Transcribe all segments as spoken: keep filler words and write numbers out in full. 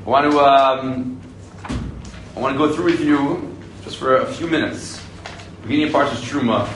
I want to um, I want to go through with you just for a few minutes. Beginning of Parshas Truma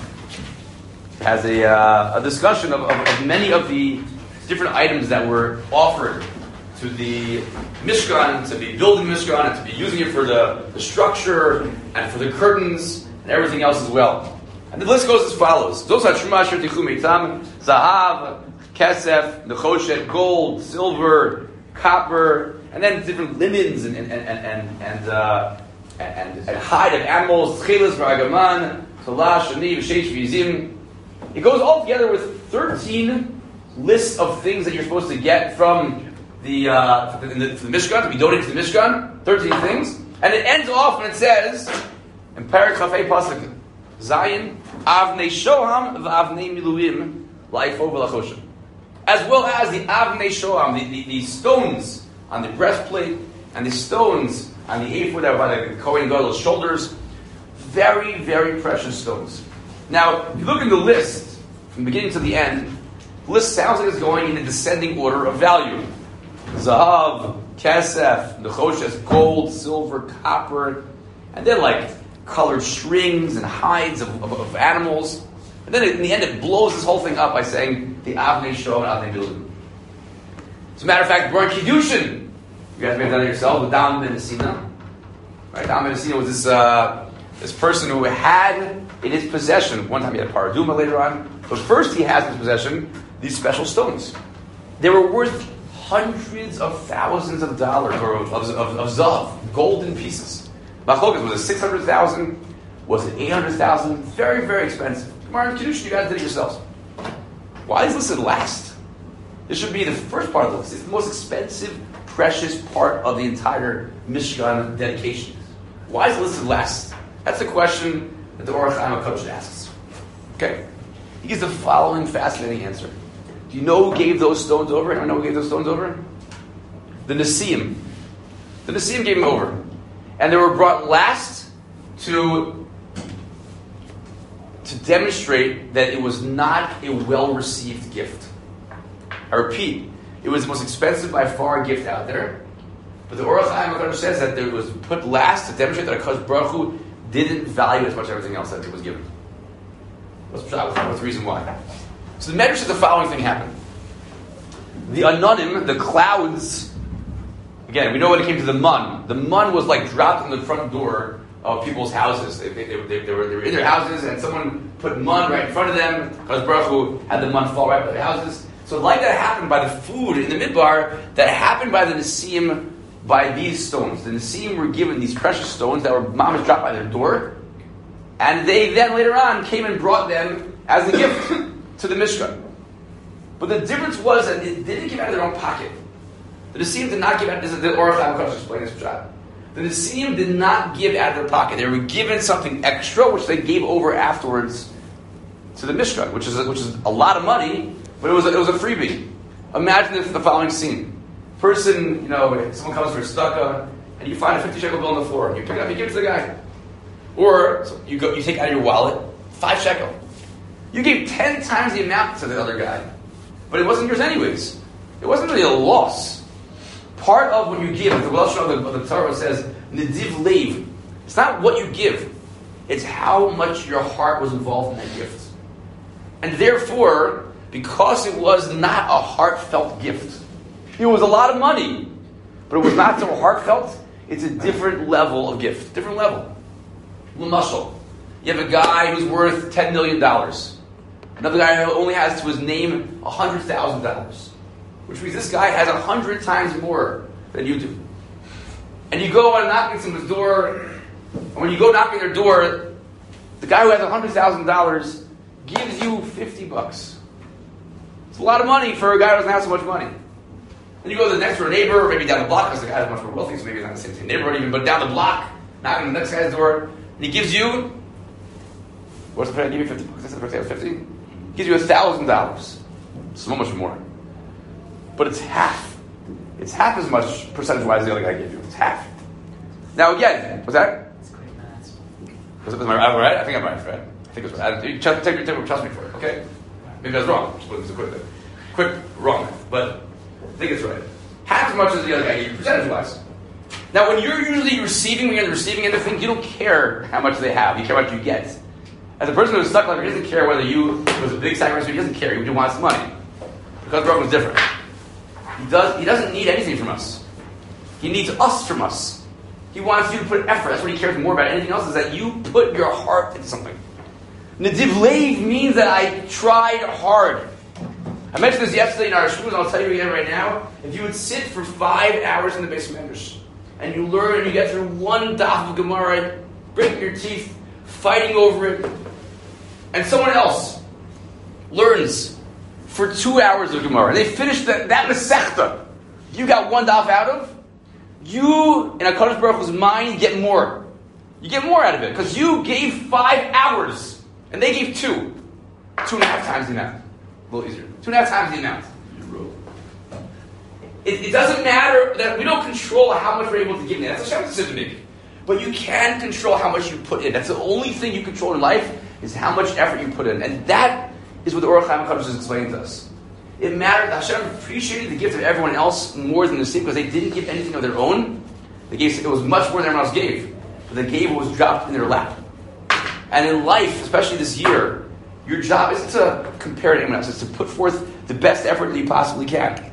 has a uh, a discussion of, of, of many of the different items that were offered to the Mishkan, to be building the Mishkan, and to be using it for the, the structure and for the curtains and everything else as well. And the list goes as follows: Those are Truma Asher Tichu Meitam, Zahav, Kesef, Nechoshet, gold, silver, copper, and then different linens and and and and and, uh, and, and hide of animals, Tchelis, Ragaman, Talash, Shani, Sheish, Vizim. It goes all together with thirteen lists of things that you're supposed to get from the, uh, the, the, the Mishkan, to be donated to the Mishkan, thirteen things. And it ends off and it says, in Perek Chafei Pasuk, Zayin, Avnei Shoham, V'Avnei Miluim, La'ifo V'Lachoshem. As well as the Avnei Shoham, the, the, the stones on the breastplate, and the stones on the ephod that were by the Kohen Gadol's shoulders. Very, very precious stones. Now, if you look in the list, from the beginning to the end, the list sounds like it's going in a descending order of value. Zahav, Kesef, Nechoshes, gold, silver, copper, and then like colored strings and hides of, of, of animals. And then in the end it blows this whole thing up by saying the Avnei Shoh and Avnei Miluim. As a matter of fact, Baron Kiddushin, you guys may have done it yourself, with Dam ben Sina. Right? Dam ben Sina was this uh, this person who had in his possession, one time he had a paraduma later on, but first he has in his possession these special stones. They were worth hundreds of thousands of dollars, or of, of, of, of zav, golden pieces. Machlokas, was it six hundred thousand? Was it eight hundred thousand? Very, very expensive. Baron Kiddushin, you guys did it yourselves. Why is this listed last? This should be the first part of the list. It's the most expensive, precious part of the entire Mishkan dedication. Why is it listed last? That's the question that the Orach Chaim HaKadosh asks. Okay? He gives the following fascinating answer. Do you know who gave those stones over? Anyone know who gave those stones over? The Nesiim. The Nesiim gave them over. And they were brought last to, to demonstrate that it was not a well-received gift. I repeat, it was the most expensive by far gift out there. But the Orach Chaim HaKadosh says that it was put last to demonstrate that HaKadosh Baruch Hu didn't value as much everything else that it was given. What's the, what's the reason why? So the Medrash says the following thing happened. The Anonim, the clouds, again, we know when it came to the mun. The mun was like dropped on the front door of people's houses. They, they, they, they, were, they were in their houses and someone put mun right in front of them. HaKadosh Baruch Hu had the mun fall right by their houses. So like that happened by the food in the Midbar, that happened by the Nesiim, by these stones. The Nesiim were given these precious stones that were mamash dropped by their door, and they then later on came and brought them as a gift to the Mishkan. But the difference was that they didn't give out of their own pocket. The Nesiim did not give out, this is the Orach Chaim HaKadosh explaining this pshat. The Nesiim did not give out of their pocket. They were given something extra, which they gave over afterwards to the Mishkan, which is a, which is a lot of money, but it was a, it was a freebie. Imagine this, the following scene. Person, you know, someone comes for a tzedakah, and you find a fifty shekel bill on the floor, and you pick it up, you give it to the guy. Or so you go, you take out of your wallet five shekel. You gave ten times the amount to the other guy, but it wasn't yours anyways. It wasn't really a loss. Part of what you give, the Welsh of the, the Torah says, "Nediv leiv." It's not what you give; it's how much your heart was involved in that gift, and therefore, because it was not a heartfelt gift. It was a lot of money, but it was not so heartfelt. It's a different level of gift. Different level. L'mashal. You have a guy who's worth ten million dollars. Another guy who only has to his name one hundred thousand dollars. Which means this guy has one hundred times more than you do. And you go and knock on someone's door, and when you go knock on their door, the guy who has one hundred thousand dollars gives you fifty bucks. It's a lot of money for a guy who doesn't have so much money. Then you go to the next door neighbor, or maybe down the block, because the guy is much more wealthy, so maybe it's not the same, same neighborhood even, but down the block, knocking on the next guy's door, and he gives you, what's the price? I give you fifty bucks. That's the first guy was fifty. He gives you a thousand dollars. So much more. But it's half. It's half as much percentage-wise as the other guy gave you. It's half. Now again, what's that? It's great maths. Was it, was I right? I think I'm right, right? I think it's right. I, you trust, take, take, trust me for it, okay? Maybe that's wrong. Just put it as a quick, quick wrong. But I think it's right. Half as much as the other guy gave you percentage-wise. Now, when you're usually receiving, when you're on the receiving end of things, you don't care how much they have. You care how much you get. As a person who's stuck like he doesn't care whether you it was a big sacrifice, he doesn't care. He wants money. Because Baruch is different. He does. He doesn't need anything from us. He needs us from us. He wants you to put effort. That's what he cares more about. Anything else is that you put your heart into something. Nediv Leiv means that I tried hard. I mentioned this yesterday in our shul, and I'll tell you again right now. If you would sit for five hours in the Beis Medrash, and you learn and you get through one daf of Gemara, breaking your teeth, fighting over it, and someone else learns for two hours of Gemara, and they finish that, that Masechta you got one daf out of, you, in HaKadosh Baruch Hu's mind, get more. You get more out of it, because you gave five hours, and they gave two. Two and a half times the amount. A little easier. Two and a half times the amount. It, it doesn't matter that we don't control how much we're able to give in. That's a Hashem's decision to make. But you can control how much you put in. That's the only thing you control in life, is how much effort you put in. And that is what the Orach Chaim HaKadosh is explaining to us. It mattered that Hashem appreciated the gift of everyone else more than the same, because they didn't give anything of their own. They gave, it was much more than everyone else gave. But they gave what was dropped in their lap. And in life, especially this year, your job isn't to compare to anyone else. It's to put forth the best effort that you possibly can.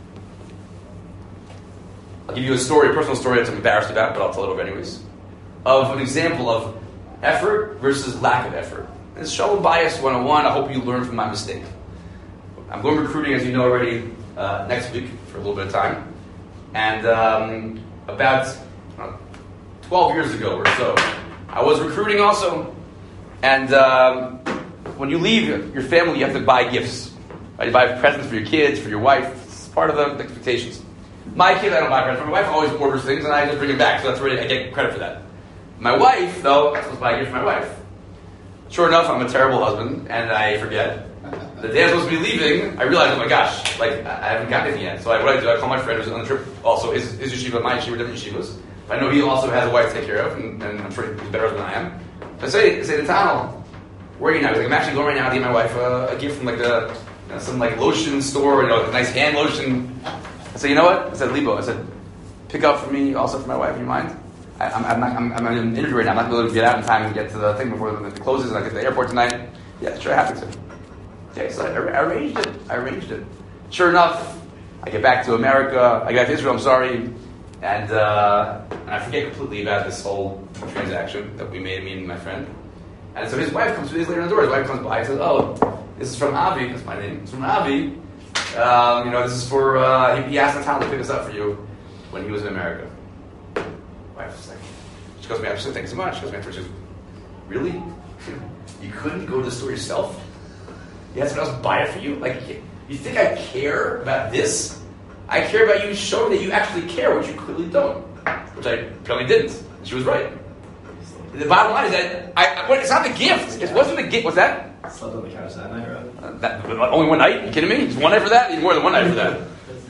I'll give you a story, a personal story that I'm embarrassed about, but I'll tell it over anyways, of an example of effort versus lack of effort. It's Shalom Bias one oh one. I hope you learn from my mistake. I'm going recruiting, as you know already, uh, next week for a little bit of time. And um, about uh, twelve years ago or so, I was recruiting also. And um, when you leave your family, you have to buy gifts. Right? You buy presents for your kids, for your wife. It's part of the expectations. My kid, I don't buy presents for. My wife always orders things, and I just bring it back. So that's really, I get credit for that. My wife, though, I'm supposed to buy a gift for my wife. Sure enough, I'm a terrible husband, and I forget. The day I'm supposed to be leaving, I realize, oh my gosh, like, I haven't gotten anything yet. So I, what I do, I call my friend who's on the trip, also his, his yeshiva, my yeshiva, different yeshivas. I know he also has a wife to take care of, and, and I'm sure he's better than I am. So I say, I say to Tanel, where are you now? He's like, I'm actually going right now to get my wife a, a gift from like a, you know, some like lotion store, you know, a nice hand lotion. I said, you know what? I said, Libo, I said, pick up for me, also for my wife, you mind? I, I'm, I'm, not, I'm, I'm in an interview right now. I'm not going to get out in time and get to the thing before it closes and I get to the airport tonight. Yeah, sure, happy to. Okay, so I, I arranged it. I arranged it. Sure enough, I get back to America. I get back to Israel, I'm sorry. And, uh, and I forget completely about this whole transaction that we made, me and my friend. And so his wife comes two days later in the door. His wife comes by and says, oh, this is from Avi. That's my name. It's from Avi. Um, you know, this is for, uh, he, he asked the town to pick this up for you when he was in America. Wife's like, she goes, man, she said, thanks so much. She goes, man, she goes, really? You couldn't go to the store yourself? You had someone else buy it for you? Like, you think I care about this? I care about you showing that you actually care, which you clearly don't. Which I apparently didn't. She was right. The bottom line is that I, well, it's not the gift. It wasn't the gift. What's that? Slept on the couch that night, right? Uh, that, only one night? Are you kidding me? It's one night for that? Even more than one night for that.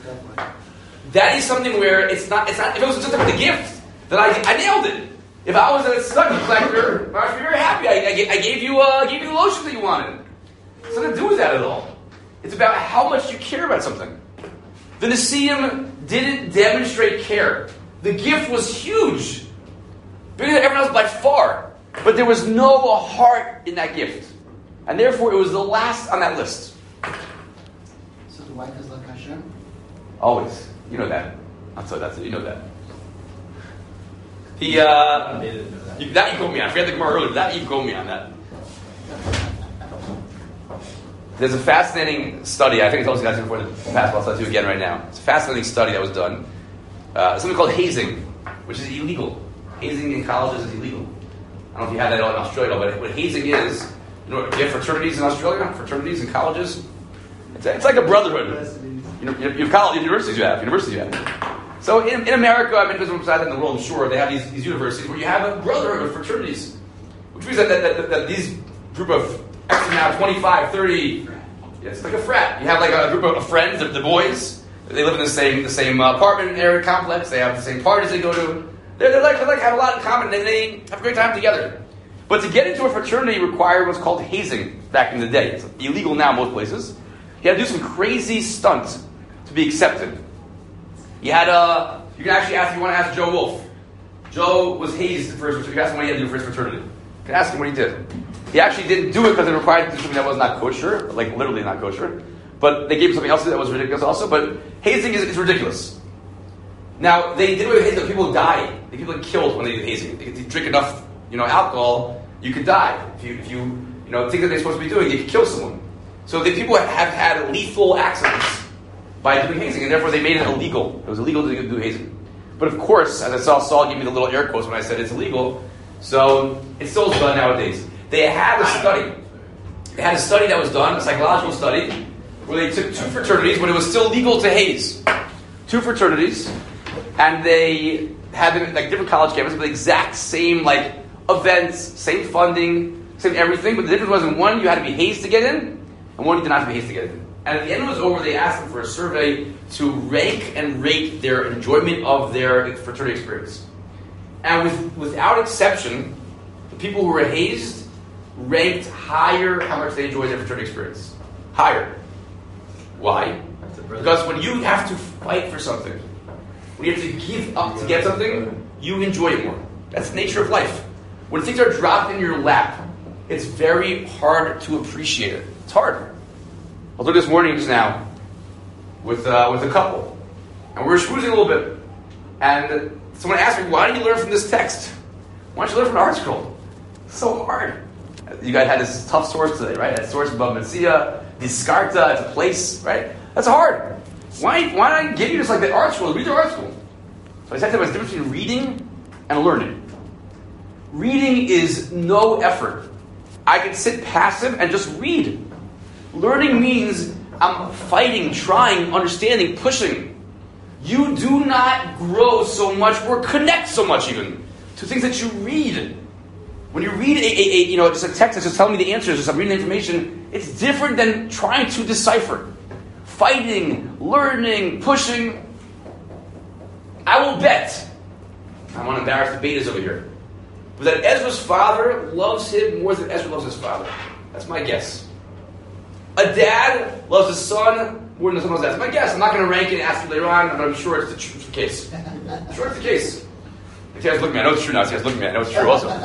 That is something where it's not. It's not. If it was just about the gift, then I, I nailed it. If I was a study collector, I would be very happy. I, I, gave, I gave you, uh, gave you the lotion that you wanted. It's nothing to do with that at all. It's about how much you care about something. The Nesiim didn't demonstrate care. The gift was huge, bigger than everyone else by far. But there was no heart in that gift, and therefore it was the last on that list. So the wife is like Hashem? Always, you know that. I'll tell you that. You know that. He, uh, you, that you quote me on. I forgot the Gemara earlier. That you quote me on that. There's a fascinating study. I think I told you guys before the past. I'll tell you again right now. It's a fascinating study that was done. Uh, something called hazing, which is illegal. Hazing in colleges is illegal. I don't know if you have that in Australia, but what hazing is, you know, you have fraternities in Australia, fraternities in colleges. It's, a, it's like a brotherhood. You know, you have college, universities you have, universities you have. So in, in America, I mean, because beside that in the world, I'm sure, they have these, these universities where you have a brotherhood of fraternities, which means that, that, that, that these group of X now twenty-five, thirty, yeah, it's like a frat. You have like a group of friends, the, the boys. They live in the same the same uh, apartment area complex. They have the same parties they go to. They're, they're like they like have a lot in common. And they have a great time together. But to get into a fraternity required what's called hazing back in the day. It's illegal now in most places. You had to do some crazy stunts to be accepted. You had to You can actually ask, you want to ask Joe Wolf. Joe was hazed the first fraternity. You can ask him what he had to do for his fraternity. You can ask him what he did. He actually didn't do it because it required him to do something that was not kosher, like literally not kosher. But they gave him something else that was ridiculous also. But hazing is, is ridiculous. Now, they did it with hazing. People died. The people get killed when they did hazing. If you drink enough, you know, alcohol, you could die. If you, if you, you know, things that they're supposed to be doing, you could kill someone. So the people have had lethal accidents by doing hazing, and therefore they made it illegal. It was illegal to do hazing. But of course, as I saw Saul give me the little air quotes when I said it's illegal, so it's still done nowadays. They had a study. They had a study that was done, a psychological study, where they took two fraternities when it was still legal to haze. Two fraternities, and they had them at like different college campuses with the exact same like events, same funding, same everything. But the difference was in one you had to be hazed to get in, and one you did not have to be hazed to get in. And at the end it was over, they asked them for a survey to rank and rate their enjoyment of their fraternity experience. And with, without exception, the people who were hazed ranked higher how much they enjoyed their fraternity experience. Higher. Why? Because when you have to fight for something, when you have to give up to get something, you enjoy it more. That's the nature of life. When things are dropped in your lap, it's very hard to appreciate it. It's hard. I was looking this morning just now with uh, with a couple, and we were schmoozing a little bit, and someone asked me, "Why did you learn from this text? Why don't you learn from the art scroll? It's so hard." You guys had this tough source today, right? That source above Metzia, Discarta, it's a place, right? That's hard. Why why don't I give you just like the art scroll? Read the art scroll. So I said to them, there's a difference between reading and learning. Reading is no effort. I can sit passive and just read. Learning means I'm fighting, trying, understanding, pushing. You do not grow so much or connect so much even to things that you read. When you read a, a, a you know just a text that's just telling me the answers, just I'm reading the information, it's different than trying to decipher. Fighting, learning, pushing. I will bet, I want to embarrass the betas over here, but that Ezra's father loves him more than Ezra loves his father. That's my guess. A dad loves his son more than the son loves his dad. That's my guess. I'm not going to rank it and ask you later on, but I'm sure it's the, tr- it's the case. I'm sure it's the case. If you guys look at me, I know it's true now. If you guys look at me, I know it's true also.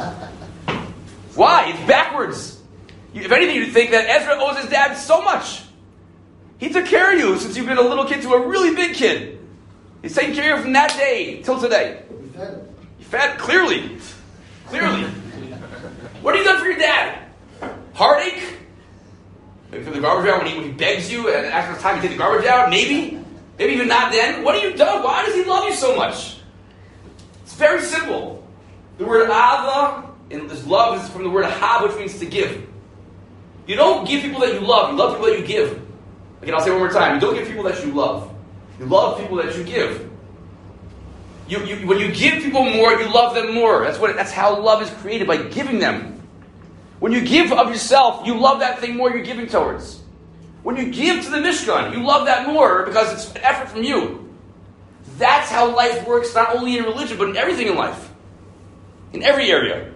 Why? It's backwards. You, if anything, you'd think that Ezra owes his dad so much. He took care of you since you've been a little kid to a really big kid. He's taken care of you from that day till today. You fed him. You fed? Clearly. Clearly. What have you done for your dad? Heartache? Maybe throw the garbage out when he, when he begs you and asks for time to take the garbage out? Maybe? Maybe even not then? What have you done? Why does he love you so much? It's very simple. The word ava in this love is from the word hab, which means to give. You don't give people that you love. You love people that you give. Again, I'll say it one more time. You don't give people that you love. You love people that you give. You, you, when you give people more, you love them more. That's what. That's how love is created, by giving them. When you give of yourself, you love that thing more you're giving towards. When you give to the Mishkan, you love that more because it's an effort from you. That's how life works, not only in religion, but in everything in life. In every area.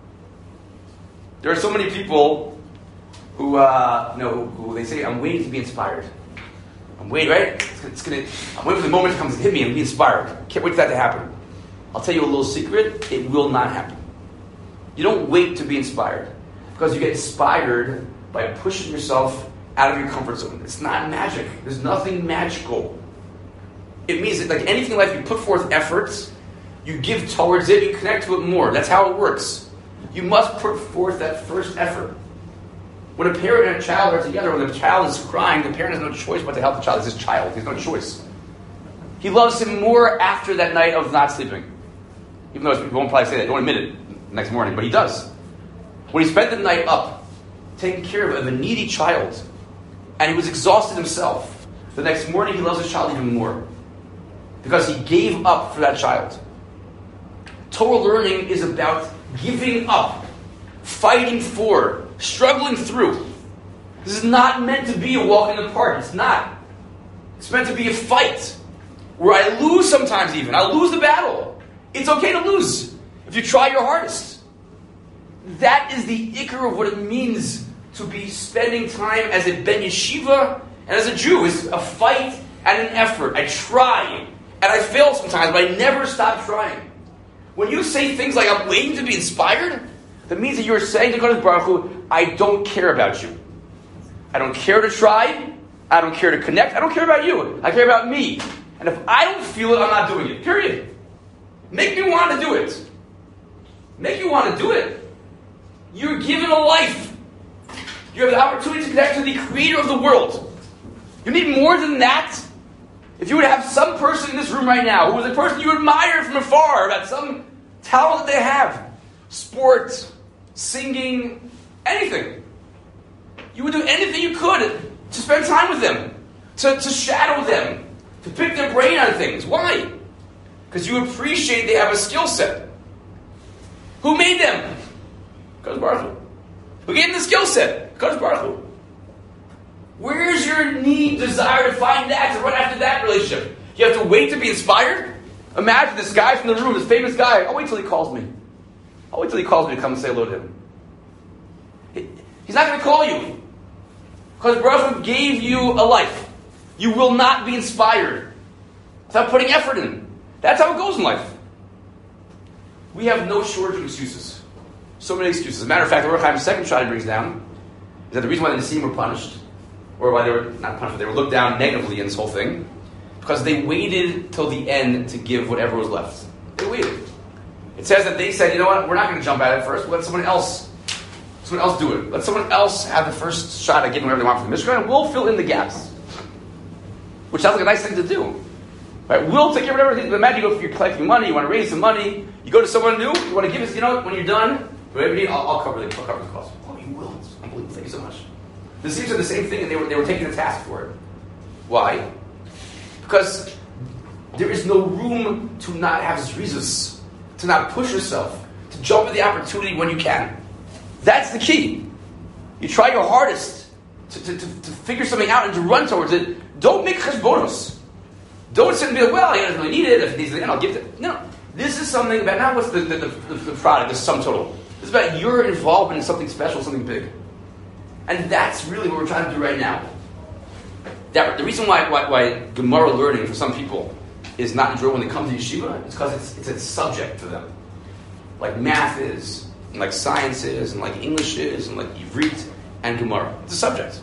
There are so many people who, uh, you know, who they say, I'm waiting to be inspired. I'm waiting, right? It's, it's gonna, I'm waiting for the moment to come to hit me and be inspired. Can't wait for that to happen. I'll tell you a little secret, it will not happen. You don't wait to be inspired. Because you get inspired by pushing yourself out of your comfort zone. It's not magic. There's nothing magical. It means that like anything in life, you put forth efforts, you give towards it, you connect to it more. That's how it works. You must put forth that first effort. When a parent and a child are together, when the child is crying, the parent has no choice but to help the child. It's his child. He has no choice. He loves him more after that night of not sleeping. Even though he won't probably say that, he won't admit it the next morning, but he does. When he spent the night up, taking care of a needy child, and he was exhausted himself, the next morning he loves his child even more. Because he gave up for that child. Torah learning is about giving up, fighting for, struggling through. This is not meant to be a walk in the park. It's not. It's meant to be a fight, where I lose sometimes even. I lose the battle. It's okay to lose if you try your hardest. That is the ikar of what it means to be spending time as a ben yeshiva and as a Jew. It's a fight and an effort. I try, and And I fail sometimes, but I never stop trying. When you say things like, I'm waiting to be inspired, that means that you're saying to God Baruch Hu, I don't care about you. I don't care to try. I don't care to connect. I don't care about you. I care about me. And if I don't feel it, I'm not doing it. Period. Make me want to do it. Make you want to do it. You're given a life. You have the opportunity to connect to the creator of the world. You need more than that. If you would have some person in this room right now who was a person you admire from afar about some talent that they have, sport, singing, anything, you would do anything you could to spend time with them, to, to shadow them, to pick their brain on things. Why? Because you appreciate they have a skill set. Who made them? Kadosh Baruch Hu. Who gave them the skill set? Kadosh Baruch Hu. Where's your need, desire to find that, to run after that relationship? You have to wait to be inspired? Imagine this guy from the room, this famous guy. I'll wait till he calls me. I'll wait till he calls me to come and say hello to him. He, he's not going to call you. Because Baruch Hu gave you a life. You will not be inspired without putting effort in. That's how it goes in life. We have no shortage of excuses. So many excuses. As a matter of fact, the Orach Chaim's second shot he brings down is that the reason why the Nisim were punished, or why they were not punished, but they were looked down negatively in this whole thing, because they waited till the end to give whatever was left. They waited. It says that they said, you know what, we're not going to jump at it first. We'll let someone else, someone else do it. Let someone else have the first shot at getting whatever they want from the Mishkan, and we'll fill in the gaps. Which sounds like a nice thing to do. Right? We'll take care of whatever. Imagine you go, if you're collecting money, you want to raise some money, you go to someone new, you want to give us, you know, when you're done, whatever you need, I'll, I'll cover the I'll cover the cost. Oh, you will. It's unbelievable. Thank you so much. The Seeds are the same thing, and they were they were taking the task for it. Why? Because there is no room to not have zrizos, to not push yourself, to jump at the opportunity when you can. That's the key. You try your hardest to, to, to, to figure something out and to run towards it. Don't make cheshbonos. Don't sit and be like, well, he doesn't really need it. If it needs it, then I'll give it. No, this is something about not what's the, the, the, the product, the sum total. This is about your involvement in something special, something big. And that's really what we're trying to do right now. That, the reason why, why, why Gemara learning for some people is not enjoyable when they come to yeshiva is because it's, it's a subject to them. Like math is, and like science is, and like English is, and like Ivrit and Gemara. It's a subject.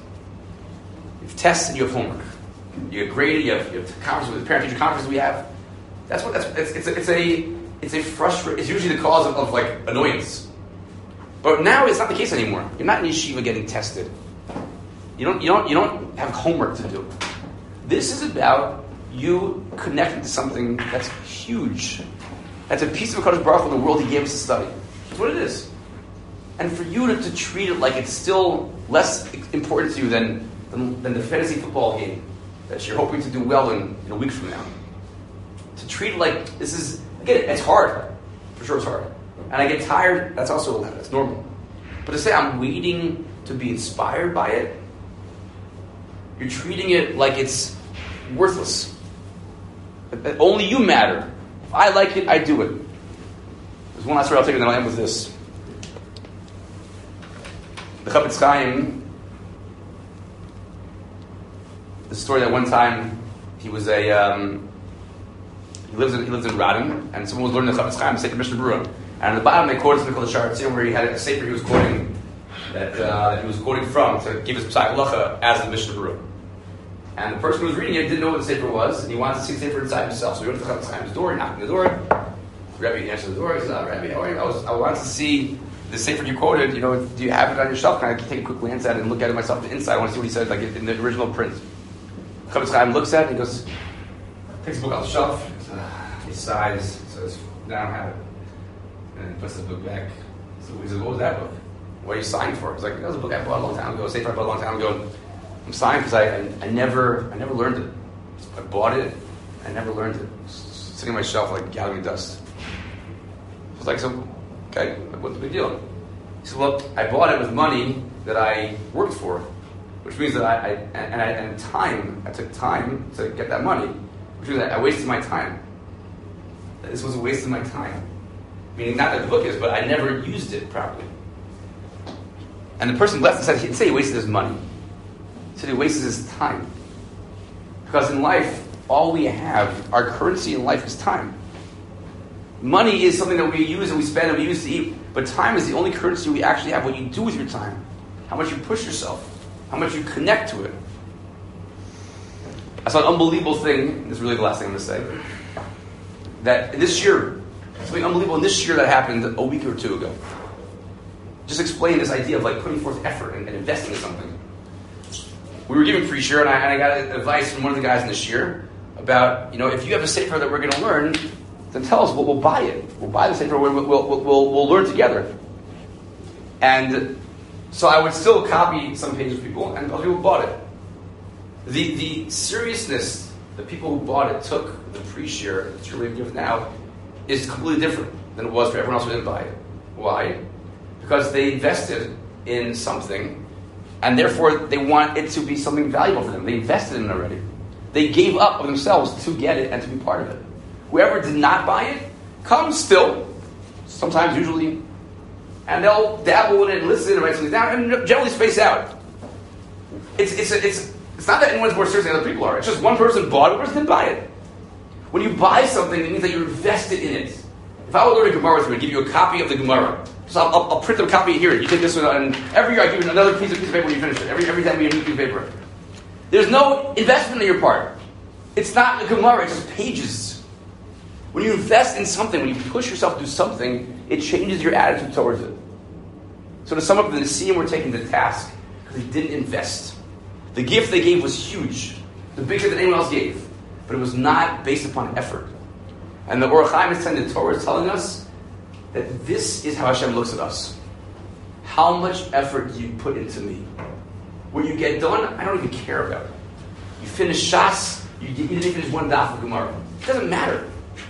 You have tests and you have homework. You get graded, you have, you have conferences with parent-teacher conferences we have. That's what, that's, it's, it's, a, it's a, it's a frustration, it's usually the cause of, of like annoyance. But now it's not the case anymore. You're not in yeshiva getting tested. You don't, you don't, you don't have homework to do. This is about you connecting to something that's huge. That's a piece of Kadosh Baruch Hu in the world He gave us to study. That's what it is. And for you to, to treat it like it's still less important to you than, than, than the fantasy football game that you're hoping to do well in, in a week from now. To treat it like this is, again, it's hard. For sure it's hard. And I get tired, that's also, that's normal. But to say I'm waiting to be inspired by it, you're treating it like it's worthless. That only you matter. If I like it, I do it. There's one last story I'll take, and then I'll end with this. The Chafetz Chaim, the story that one time he was a, um, he lives in, he lives in Radin, and someone was learning the Chafetz Chaim, Sefer Mishnah Berurah. And at the bottom they quoted something called the Sha'ar Tziyun, where he had a sefer he was quoting, that, uh, that he was quoting from to give his Psak Halacha as the Mishnah Berurah. And the person who was reading it didn't know what the sefer was, and he wanted to see the sefer inside himself. So he went to the Chafetz Chaim's door, he knocked on the door. The Rebbe answered the door. He said, oh, Rebbe, how are you? I, was, I wanted to see the sefer you quoted. You know, do you have it on your shelf? Can I take a quick glance at it and look at it myself? The inside, I want to see what he said, like in the original print. Chafetz Chaim looks at it and he goes, takes the book off the shelf. He sighs, says, no, I don't have it. And he puts the book back. So he says, what was that book? What are you signed for? He's like, that was a book I bought a long time ago, a sefer I bought a long time ago. I'm signed because I, I I never I never learned it. I bought it, I never learned it. It's sitting on my shelf like gathering dust. I was like, so, okay, what's the big deal? He said, well, I bought it with money that I worked for, which means that I, I and I and time, I took time to get that money, which means that I wasted my time. This was a waste of my time. Meaning not that the book is, but I never used it properly. And the person left and said, he didn't say he wasted his money. He said he wasted his time. Because in life, all we have, our currency in life is time. Money is something that we use and we spend and we use to eat, but time is the only currency we actually have. What you do with your time, how much you push yourself, how much you connect to it. I saw an unbelievable thing, this is really the last thing I'm going to say, that this year, something unbelievable in this year that happened a week or two ago. Just explain this idea of like putting forth effort and, and investing in something. We were giving free share, and I, and I got advice from one of the guys in this year about, you know, if you have a sefer that we're going to learn, then tell us, we'll, we'll buy it. We'll buy the sefer, we'll, we'll, we'll, we'll, we'll learn together. And so I would still copy some pages of people, and other people bought it. The the seriousness the people who bought it took the free share that you're really giving now is completely different than it was for everyone else who didn't buy it. Why? Because they invested in something, and therefore they want it to be something valuable for them. They invested in it already. They gave up of themselves to get it and to be part of it. Whoever did not buy it comes still, sometimes, usually, and they'll dabble in it and listen and write something down and generally space out. It's it's a, it's it's not that anyone's more serious than other people are. It's just one person bought it, one person didn't buy it. When you buy something, it means that you're invested in it. If I would learn a Gemara with you and give you a copy of the Gemara, so I'll, I'll, I'll print a copy here. You take this one, and every year I give you another piece of piece of paper when you finish it. Every every time you get a new piece of paper. There's no investment on your part. It's not a Gemara. It's just pages. When you invest in something, when you push yourself to do something, it changes your attitude towards it. So to sum up, the Nesiim were taken to task because they didn't invest. The gift they gave was huge, the bigger than anyone else gave, but it was not based upon effort. And the Orach Chaim is telling the Torah is telling us that this is how Hashem looks at us. How much effort do you put into me? What you get done, I don't even care about. You finish Shas, you, you didn't finish one daf of Gemara. It doesn't matter.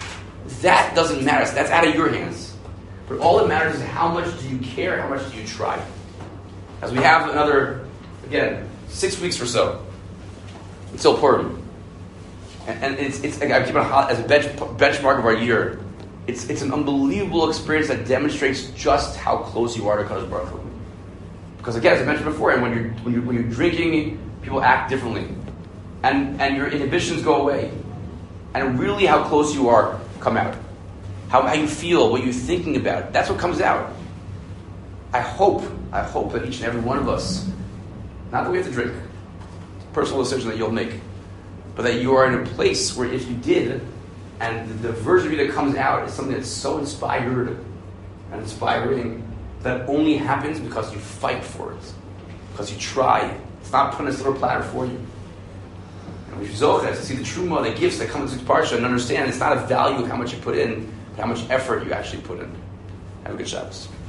That doesn't matter. That's out of your hands. But all that matters is how much do you care, how much do you try. As we have another, again, six weeks or so until Purim. And, and it's, it's I keep it as a bench, benchmark of our year. It's it's an unbelievable experience that demonstrates just how close you are to Kadosh Baruch Hu. Because again, as I mentioned before, and when you're when you're when you're drinking, people act differently, and and your inhibitions go away, and really how close you are come out. How how you feel, what you're thinking about, that's what comes out. I hope I hope that each and every one of us, not that we have to drink, it's a personal decision that you'll make, but that you are in a place where if you did, and the, the version of you that comes out is something that's so inspired and inspiring that only happens because you fight for it, because you try. It's not put on a silver platter for you. And we zocheh to see the truma, the gifts that come into this parsha, and understand it's not a value of how much you put in, but how much effort you actually put in. Have a good Shabbos.